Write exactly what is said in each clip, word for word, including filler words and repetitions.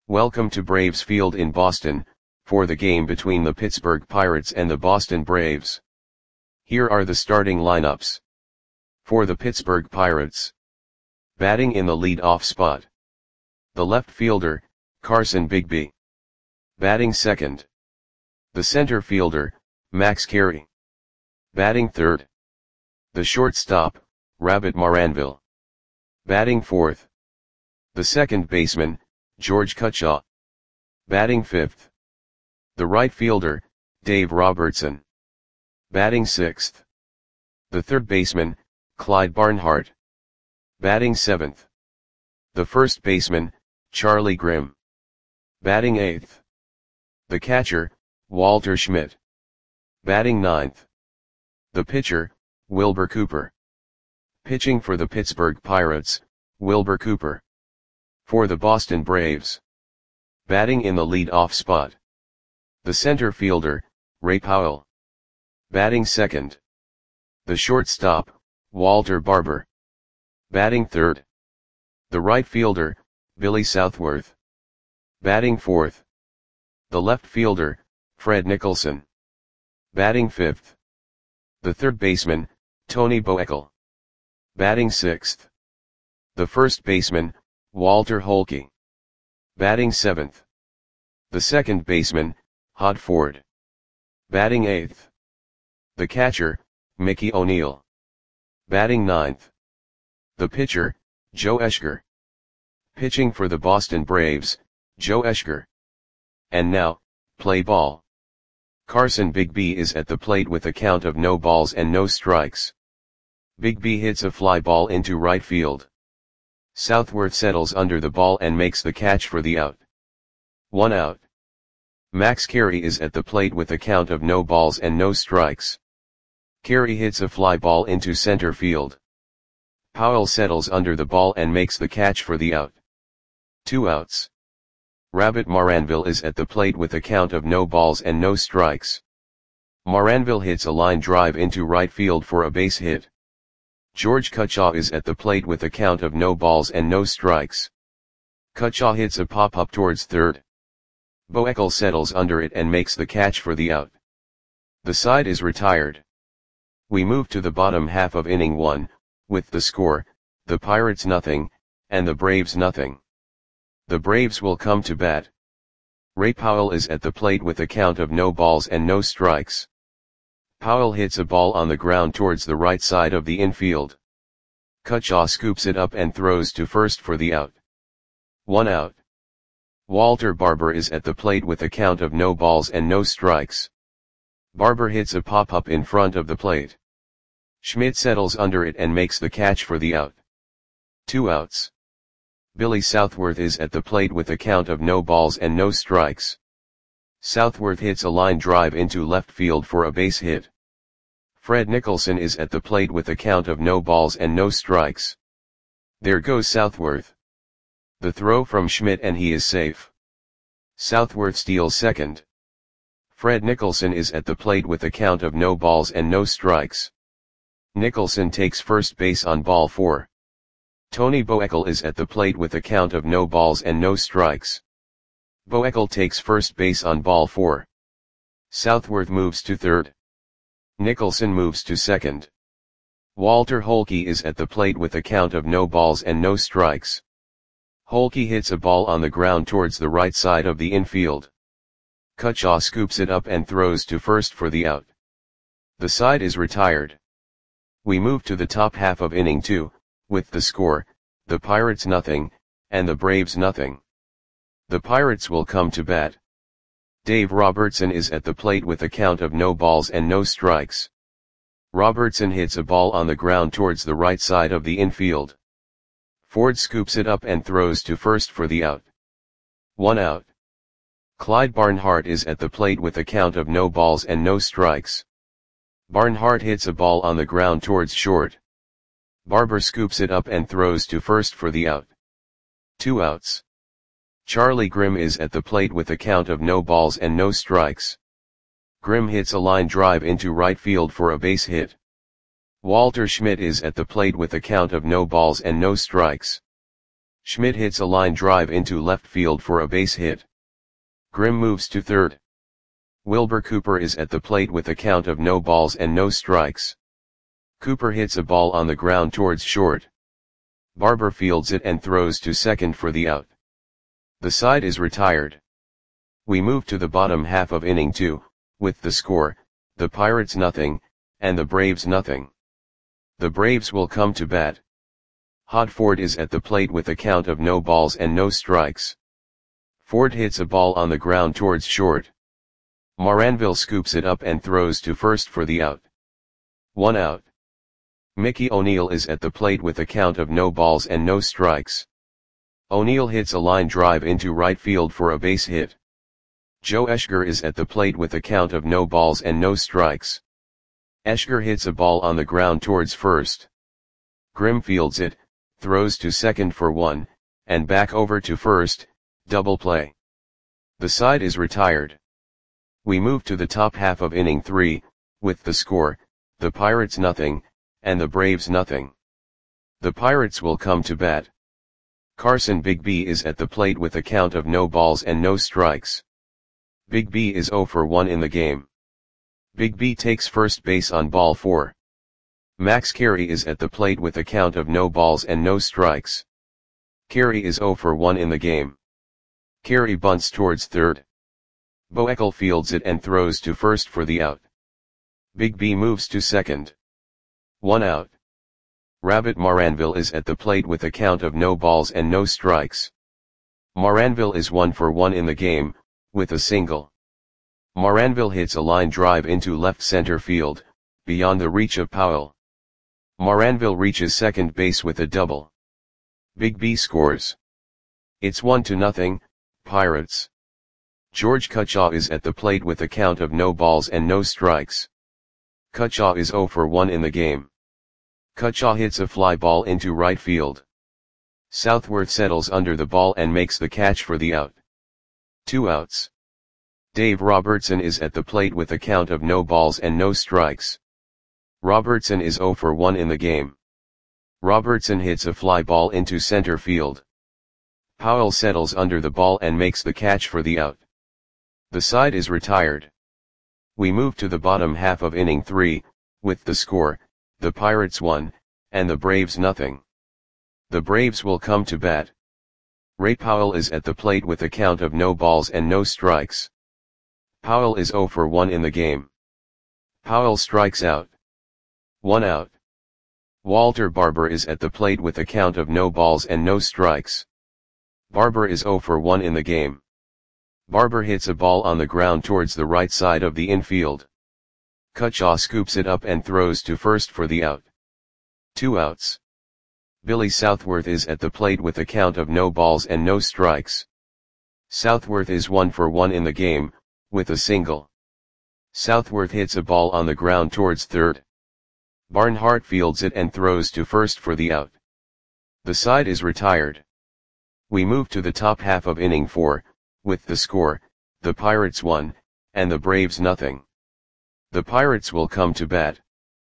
Welcome to Braves Field in Boston, for the game between the Pittsburgh Pirates and the Boston Braves. Here are the starting lineups. For the Pittsburgh Pirates. Batting in the lead-off spot. The left fielder, Carson Bigby. Batting second. The center fielder, Max Carey. Batting third. The shortstop, Rabbit Maranville. Batting fourth. The second baseman, George Cutshaw. Batting fifth. The right fielder, Dave Robertson. Batting sixth. The third baseman, Clyde Barnhart. Batting seventh. The first baseman, Charlie Grimm. Batting eighth. The catcher, Walter Schmidt. Batting ninth. The pitcher, Wilbur Cooper. Pitching for the Pittsburgh Pirates, Wilbur Cooper. For the Boston Braves. Batting in the lead-off spot. The center fielder, Ray Powell. Batting second. The shortstop, Walter Barber. Batting third. The right fielder, Billy Southworth. Batting fourth. The left fielder, Fred Nicholson. Batting fifth. The third baseman, Tony Boekel. Batting sixth. The first baseman, Walter Holke. Batting seventh. The second baseman, Hod Ford. Batting eighth. The catcher, Mickey O'Neill. Batting ninth. The pitcher, Joe Eschger. Pitching for the Boston Braves, Joe Eschger. And now, play ball. Carson Bigby is at the plate with a count of no balls and no strikes. Bigby hits a fly ball into right field. Southworth settles under the ball and makes the catch for the out. One out. Max Carey is at the plate with a count of no balls and no strikes. Carey hits a fly ball into center field. Powell settles under the ball and makes the catch for the out. Two outs. Rabbit Maranville is at the plate with a count of no balls and no strikes. Maranville hits a line drive into right field for a base hit. George Cutshaw is at the plate with a count of no balls and no strikes. Cutshaw hits a pop-up towards third. Boekel settles under it and makes the catch for the out. The side is retired. We move to the bottom half of inning one, with the score, the Pirates nothing, and the Braves nothing. The Braves will come to bat. Ray Powell is at the plate with a count of no balls and no strikes. Powell hits a ball on the ground towards the right side of the infield. Cutshaw scoops it up and throws to first for the out. One out. Walter Barber is at the plate with a count of no balls and no strikes. Barber hits a pop-up in front of the plate. Schmidt settles under it and makes the catch for the out. Two outs. Billy Southworth is at the plate with a count of no balls and no strikes. Southworth hits a line drive into left field for a base hit. Fred Nicholson is at the plate with a count of no balls and no strikes. There goes Southworth. The throw from Schmidt and he is safe. Southworth steals second. Fred Nicholson is at the plate with a count of no balls and no strikes. Nicholson takes first base on ball four. Tony Boekel is at the plate with a count of no balls and no strikes. Boekel takes first base on ball four. Southworth moves to third. Nicholson moves to second. Walter Holke is at the plate with a count of no balls and no strikes. Holke hits a ball on the ground towards the right side of the infield. Cutshaw scoops it up and throws to first for the out. The side is retired. We move to the top half of inning two, with the score, the Pirates nothing, and the Braves nothing. The Pirates will come to bat. Dave Robertson is at the plate with a count of no balls and no strikes. Robertson hits a ball on the ground towards the right side of the infield. Ford scoops it up and throws to first for the out. One out. Clyde Barnhart is at the plate with a count of no balls and no strikes. Barnhart hits a ball on the ground towards short. Barber scoops it up and throws to first for the out. Two outs. Charlie Grimm is at the plate with a count of no balls and no strikes. Grimm hits a line drive into right field for a base hit. Walter Schmidt is at the plate with a count of no balls and no strikes. Schmidt hits a line drive into left field for a base hit. Grimm moves to third. Wilbur Cooper is at the plate with a count of no balls and no strikes. Cooper hits a ball on the ground towards short. Barber fields it and throws to second for the out. The side is retired. We move to the bottom half of inning two, with the score, the Pirates nothing, and the Braves nothing. The Braves will come to bat. Hod Ford is at the plate with a count of no balls and no strikes. Ford hits a ball on the ground towards short. Moranville scoops it up and throws to first for the out. One out. Mickey O'Neill is at the plate with a count of no balls and no strikes. O'Neill hits a line drive into right field for a base hit. Joe Eschger is at the plate with a count of no balls and no strikes. Eschger hits a ball on the ground towards first. Grimm fields it, throws to second for one, and back over to first, double play. The side is retired. We move to the top half of inning three, with the score, the Pirates nothing, and the Braves nothing. The Pirates will come to bat. Carson Big B is at the plate with a count of no balls and no strikes. Big B is oh for one in the game. Big B takes first base on ball four. Max Carey is at the plate with a count of no balls and no strikes. Carey is oh for one in the game. Carey bunts towards third. Boekel fields it and throws to first for the out. Big B moves to second. One out. Rabbit Moranville is at the plate with a count of no balls and no strikes. Moranville is one for one in the game, with a single. Moranville hits a line drive into left center field, beyond the reach of Powell. Moranville reaches second base with a double. Big B scores. It's one to nothing, Pirates. George Cutchaw is at the plate with a count of no balls and no strikes. Cutchaw is oh for one in the game. Cutchaw hits a fly ball into right field. Southworth settles under the ball and makes the catch for the out. Two outs. Dave Robertson is at the plate with a count of no balls and no strikes. Robertson is oh for one in the game. Robertson hits a fly ball into center field. Powell settles under the ball and makes the catch for the out. The side is retired. We move to the bottom half of inning three, with the score, the Pirates one, and the Braves nothing. The Braves will come to bat. Ray Powell is at the plate with a count of no balls and no strikes. Powell is oh for one in the game. Powell strikes out. One out. Walter Barber is at the plate with a count of no balls and no strikes. Barber is oh for one in the game. Barber hits a ball on the ground towards the right side of the infield. Cutchaw scoops it up and throws to first for the out. Two outs. Billy Southworth is at the plate with a count of no balls and no strikes. Southworth is one for one in the game, with a single. Southworth hits a ball on the ground towards third. Barnhart fields it and throws to first for the out. The side is retired. We move to the top half of inning four, with the score, the Pirates one, and the Braves nothing. The Pirates will come to bat.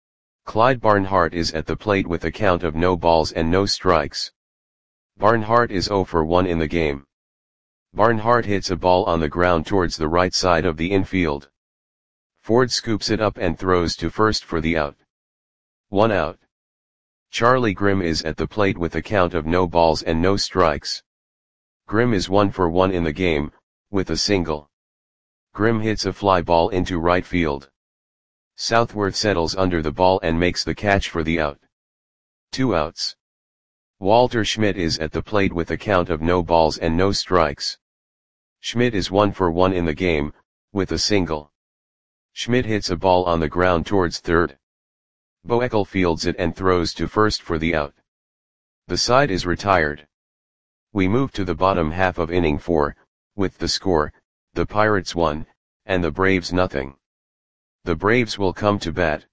Clyde Barnhart is at the plate with a count of no balls and no strikes. Barnhart is oh for one in the game. Barnhart hits a ball on the ground towards the right side of the infield. Ford scoops it up and throws to first for the out. One out. Charlie Grimm is at the plate with a count of no balls and no strikes. Grimm is one for one in the game, with a single. Grimm hits a fly ball into right field. Southworth settles under the ball and makes the catch for the out. Two outs. Walter Schmidt is at the plate with a count of no balls and no strikes. Schmidt is one for one in the game, with a single. Schmidt hits a ball on the ground towards third. Boekel fields it and throws to first for the out. The side is retired. We move to the bottom half of inning four, with the score, the Pirates one, and the Braves nothing. The Braves will come to bat.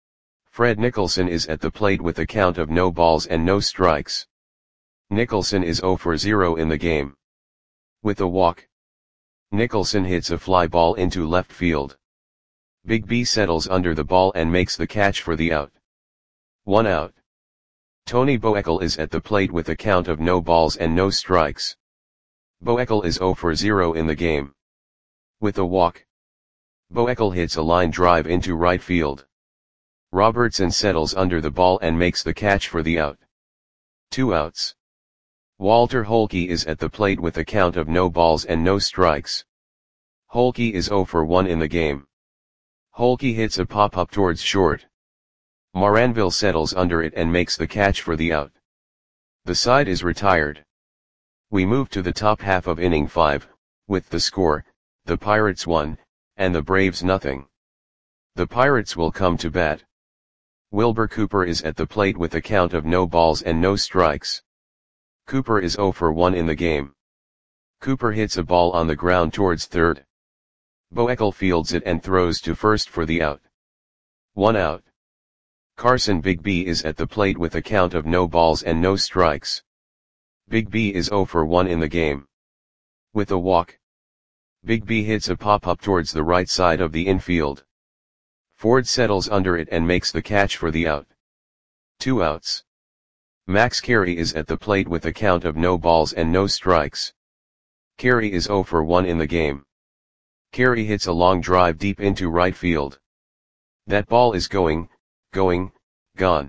Fred Nicholson is at the plate with a count of no balls and no strikes. Nicholson is oh for zero in the game. With a walk. Nicholson hits a fly ball into left field. Big B settles under the ball and makes the catch for the out. One out. Tony Boekel is at the plate with a count of no balls and no strikes. Boekel is zero for zero in the game. With a walk, Boekel hits a line drive into right field. Robertson settles under the ball and makes the catch for the out. Two outs. Walter Holke is at the plate with a count of no balls and no strikes. Holke is zero for one in the game. Holke hits a pop-up towards short. Moranville settles under it and makes the catch for the out. The side is retired. We move to the top half of inning five, with the score, the Pirates one, and the Braves nothing. The Pirates will come to bat. Wilbur Cooper is at the plate with a count of no balls and no strikes. Cooper is zero for one in the game. Cooper hits a ball on the ground towards third. Boekel fields it and throws to first for the out. One out. Carson Big B is at the plate with a count of no balls and no strikes. Big B is zero for one in the game. With a walk, Big B hits a pop-up towards the right side of the infield. Ford settles under it and makes the catch for the out. Two outs. Max Carey is at the plate with a count of no balls and no strikes. Carey is zero for one in the game. Carey hits a long drive deep into right field. That ball is going, going, gone.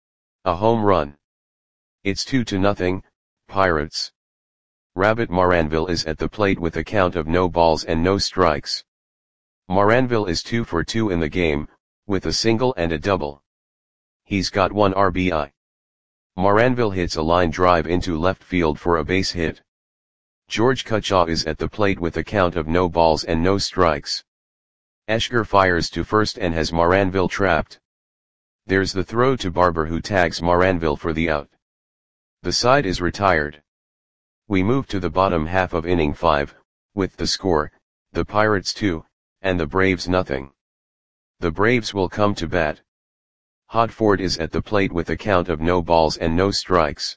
A home run. It's two to nothing, Pirates. Rabbit Moranville is at the plate with a count of no balls and no strikes. Moranville is two for two in the game, with a single and a double. He's got one R B I. Moranville hits a line drive into left field for a base hit. George Cutchaw is at the plate with a count of no balls and no strikes. Eschger fires to first and has Moranville trapped. There's the throw to Barber, who tags Moranville for the out. The side is retired. We move to the bottom half of inning five, with the score, the Pirates two, and the Braves nothing. The Braves will come to bat. Hod Ford is at the plate with a count of no balls and no strikes.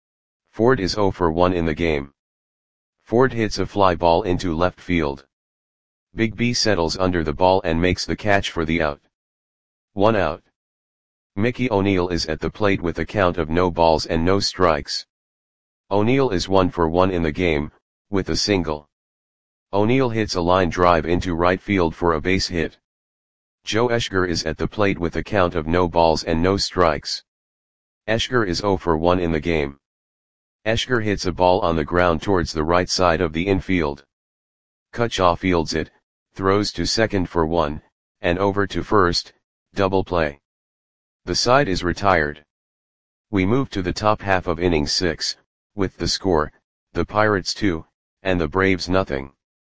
Ford is zero for one in the game. Ford hits a fly ball into left field. Big B settles under the ball and makes the catch for the out. One out. Mickey O'Neill is at the plate with a count of no balls and no strikes. O'Neill is one for one in the game, with a single. O'Neill hits a line drive into right field for a base hit. Joe Eschger is at the plate with a count of no balls and no strikes. Eschger is zero for one in the game. Eschger hits a ball on the ground towards the right side of the infield. Cutchaw fields it, throws to second for one, and over to first, double play. The side is retired. We move to the top half of inning six, with the score, the Pirates two, and the Braves nothing.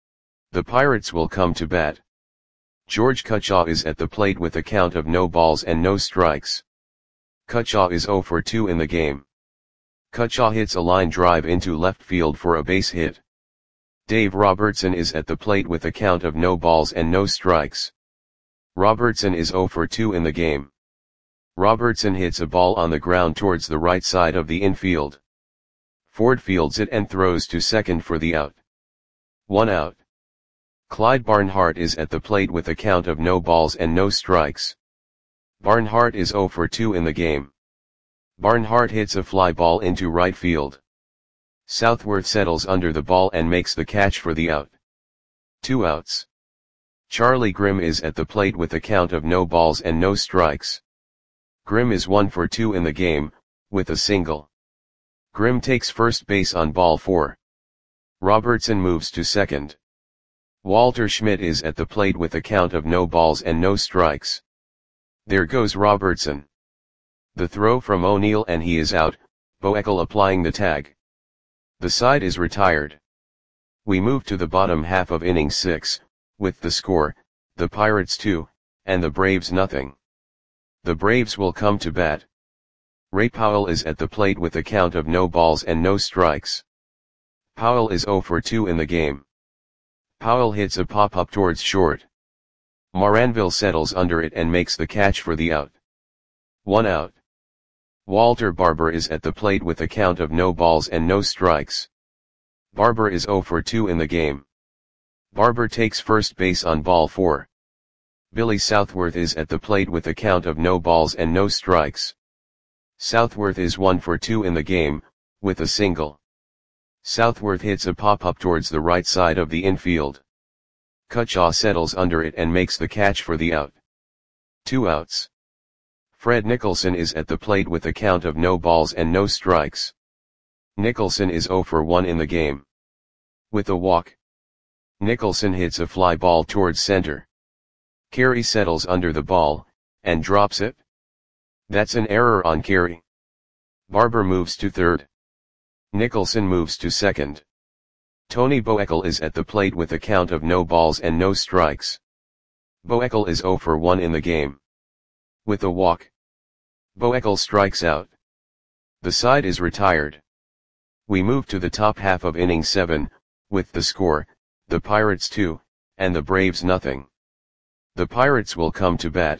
The Pirates will come to bat. George Cutchaw is at the plate with a count of no balls and no strikes. Cutchaw is zero for two in the game. Cutchaw hits a line drive into left field for a base hit. Dave Robertson is at the plate with a count of no balls and no strikes. Robertson is zero for two in the game. Robertson hits a ball on the ground towards the right side of the infield. Ford fields it and throws to second for the out. One out. Clyde Barnhart is at the plate with a count of no balls and no strikes. Barnhart is zero for two in the game. Barnhart hits a fly ball into right field. Southworth settles under the ball and makes the catch for the out. Two outs. Charlie Grimm is at the plate with a count of no balls and no strikes. Grimm is one for two in the game, with a single. Grimm takes first base on ball four. Robertson moves to second. Walter Schmidt is at the plate with a count of no balls and no strikes. There goes Robertson. The throw from O'Neill and he is out, Boekel applying the tag. The side is retired. We move to the bottom half of inning six, with the score, the Pirates two, and the Braves nothing. The Braves will come to bat. Ray Powell is at the plate with a count of no balls and no strikes. Powell is zero for two in the game. Powell hits a pop-up towards short. Moranville settles under it and makes the catch for the out. One out. Walter Barber is at the plate with a count of no balls and no strikes. Barber is zero for two in the game. Barber takes first base on ball four. Billy Southworth is at the plate with a count of no balls and no strikes. Southworth is one for two in the game, with a single. Southworth hits a pop-up towards the right side of the infield. Cutshaw settles under it and makes the catch for the out. Two outs. Fred Nicholson is at the plate with a count of no balls and no strikes. Nicholson is zero for one in the game. With a walk. Nicholson hits a fly ball towards center. Carey settles under the ball, and drops it. That's an error on Carey. Barber moves to third. Nicholson moves to second. Tony Boekel is at the plate with a count of no balls and no strikes. Boekel is zero for one in the game. With a walk. Boekel strikes out. The side is retired. We move to the top half of inning seven, with the score, the Pirates two, and the Braves nothing. The Pirates will come to bat.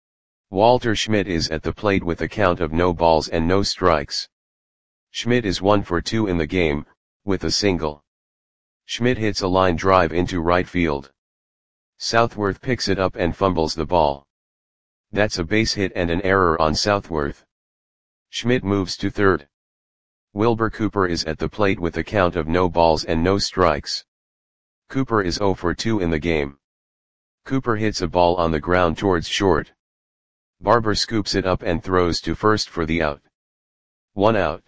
Walter Schmidt is at the plate with a count of no balls and no strikes. Schmidt is one for two in the game, with a single. Schmidt hits a line drive into right field. Southworth picks it up and fumbles the ball. That's a base hit and an error on Southworth. Schmidt moves to third. Wilbur Cooper is at the plate with a count of no balls and no strikes. Cooper is zero for two in the game. Cooper hits a ball on the ground towards short. Barber scoops it up and throws to first for the out. One out.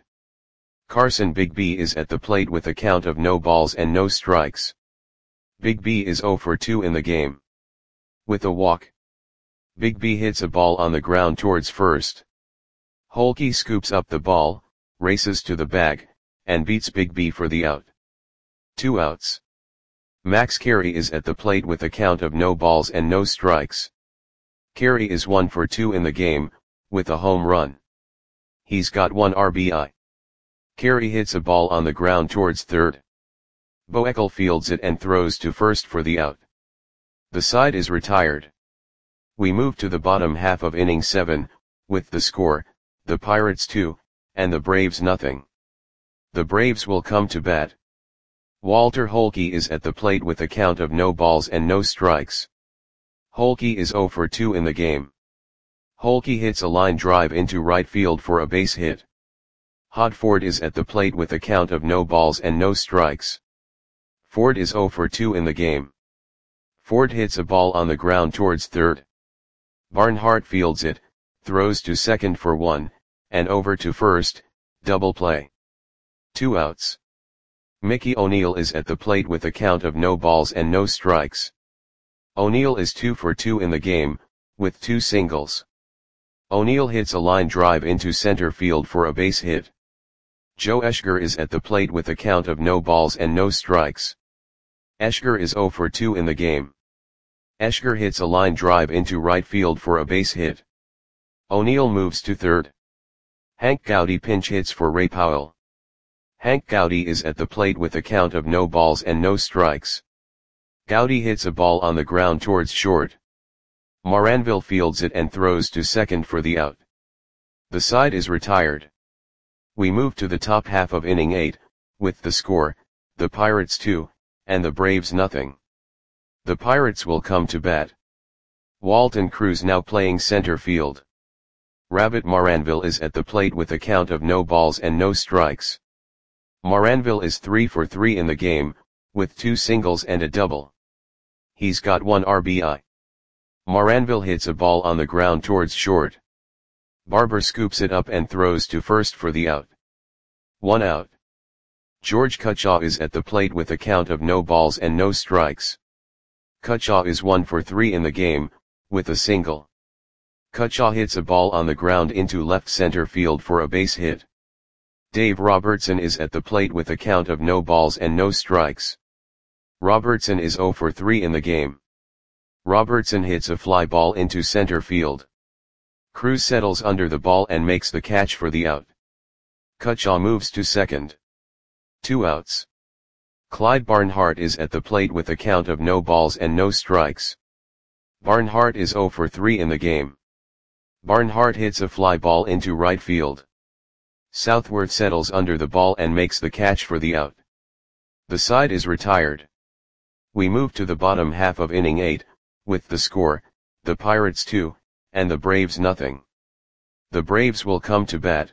Carson Bigby is at the plate with a count of no balls and no strikes. Bigby is zero for two in the game. With a walk. Bigby hits a ball on the ground towards first. Holke scoops up the ball, races to the bag, and beats Bigby for the out. Two outs. Max Carey is at the plate with a count of no balls and no strikes. Carey is one for two in the game, with a home run. He's got one R B I. Carey hits a ball on the ground towards third. Boekel fields it and throws to first for the out. The side is retired. We move to the bottom half of inning seven, with the score, the Pirates two, and the Braves nothing. The Braves will come to bat. Walter Holke is at the plate with a count of no balls and no strikes. Holke is zero for two in the game. Holke hits a line drive into right field for a base hit. Hod Ford is at the plate with a count of no balls and no strikes. Ford is zero for two in the game. Ford hits a ball on the ground towards third. Barnhart fields it, throws to second for one, and over to first, double play. Two outs. Mickey O'Neill is at the plate with a count of no balls and no strikes. O'Neill is two for two in the game, with two singles. O'Neill hits a line drive into center field for a base hit. Joe Eschger is at the plate with a count of no balls and no strikes. Eschger is zero for two in the game. Eschger hits a line drive into right field for a base hit. O'Neill moves to third. Hank Gowdy pinch hits for Ray Powell. Hank Gowdy is at the plate with a count of no balls and no strikes. Gowdy hits a ball on the ground towards short. Moranville fields it and throws to second for the out. The side is retired. We move to the top half of inning eight, with the score, the Pirates two, and the Braves nothing. The Pirates will come to bat. Walton Cruz now playing center field. Rabbit Moranville is at the plate with a count of no balls and no strikes. Moranville is three for three in the game, with two singles and a double. He's got one R B I. Moranville hits a ball on the ground towards short. Barber scoops it up and throws to first for the out. One out. George Cutshaw is at the plate with a count of no balls and no strikes. Cutshaw is one for three in the game, with a single. Cutshaw hits a ball on the ground into left center field for a base hit. Dave Robertson is at the plate with a count of no balls and no strikes. Robertson is zero for three in the game. Robertson hits a fly ball into center field. Cruz settles under the ball and makes the catch for the out. Cutshaw moves to second. Two outs. Clyde Barnhart is at the plate with a count of no balls and no strikes. Barnhart is zero for three in the game. Barnhart hits a fly ball into right field. Southworth settles under the ball and makes the catch for the out. The side is retired. We move to the bottom half of inning eight, with the score, the Pirates two, and the Braves nothing. The Braves will come to bat.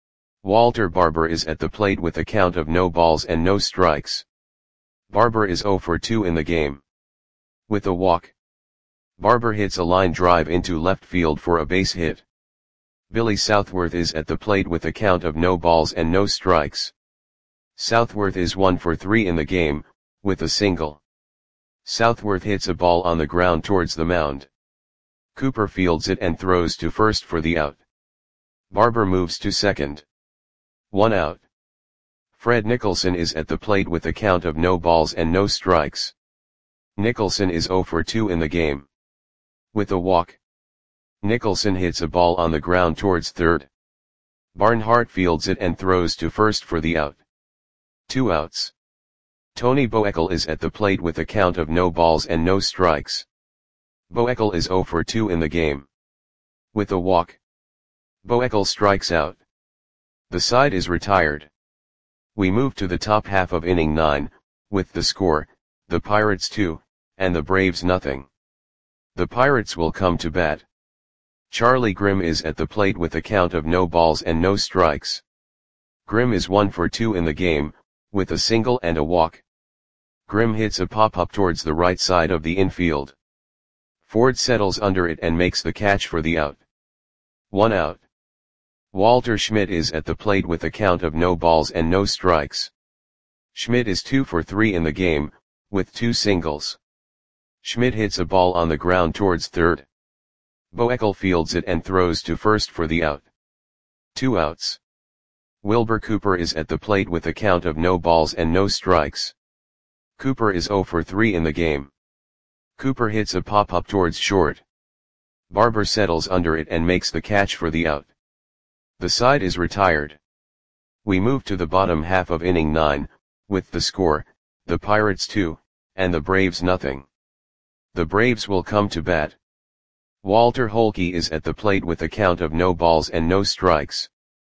Walter Barber is at the plate with a count of no balls and no strikes. Barber is zero for two in the game. With a walk. Barber hits a line drive into left field for a base hit. Billy Southworth is at the plate with a count of no balls and no strikes. Southworth is one for three in the game, with a single. Southworth hits a ball on the ground towards the mound. Cooper fields it and throws to first for the out. Barber moves to second. One out. Fred Nicholson is at the plate with a count of no balls and no strikes. Nicholson is zero for two in the game. With a walk. Nicholson hits a ball on the ground towards third. Barnhart fields it and throws to first for the out. Two outs. Tony Boekel is at the plate with a count of no balls and no strikes. Boekel is zero for two in the game. With a walk. Boekel strikes out. The side is retired. We move to the top half of inning nine, with the score, the Pirates two, and the Braves nothing. The Pirates will come to bat. Charlie Grimm is at the plate with a count of no balls and no strikes. Grimm is one for two in the game, with a single and a walk. Grimm hits a pop-up towards the right side of the infield. Ford settles under it and makes the catch for the out. One out. Walter Schmidt is at the plate with a count of no balls and no strikes. Schmidt is two for three in the game, with two singles. Schmidt hits a ball on the ground towards third. Boekel fields it and throws to first for the out. Two outs. Wilbur Cooper is at the plate with a count of no balls and no strikes. Cooper is zero for three in the game. Cooper hits a pop-up towards short. Barber settles under it and makes the catch for the out. The side is retired. We move to the bottom half of inning nine, with the score, the Pirates two, and the Braves nothing. The Braves will come to bat. Walter Holke is at the plate with a count of no balls and no strikes.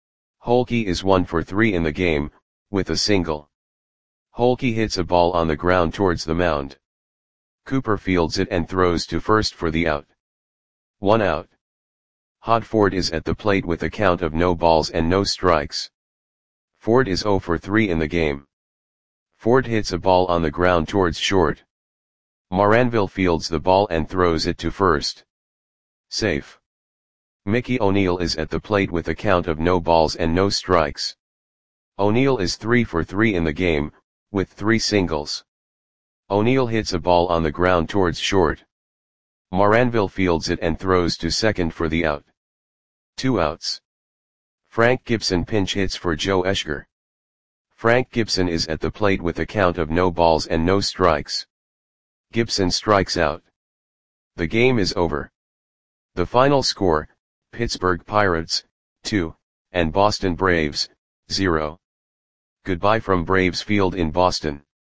Holke is one for three in the game, with a single. Holke hits a ball on the ground towards the mound. Cooper fields it and throws to first for the out. One out. Hod Ford is at the plate with a count of no balls and no strikes. Ford is zero for three in the game. Ford hits a ball on the ground towards short. Moranville fields the ball and throws it to first. Safe. Mickey O'Neill is at the plate with a count of no balls and no strikes. O'Neill is three for three in the game, with three singles. O'Neill hits a ball on the ground towards short. Moranville fields it and throws to second for the out. Two outs. Frank Gibson pinch hits for Joe Eschger. Frank Gibson is at the plate with a count of no balls and no strikes. Gibson strikes out. The game is over. The final score, Pittsburgh Pirates, two, and Boston Braves, zero. Goodbye from Braves Field in Boston.